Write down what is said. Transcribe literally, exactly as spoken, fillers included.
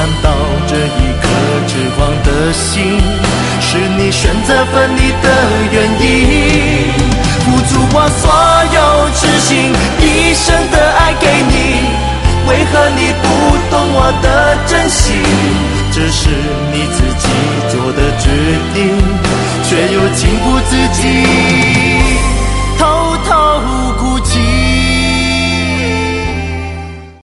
难道这一颗痴狂的心是你选择分离的原因？付出我所有痴心一生的爱给你，为何你不懂我的真心？这是你自己做的决定，却又情不自禁。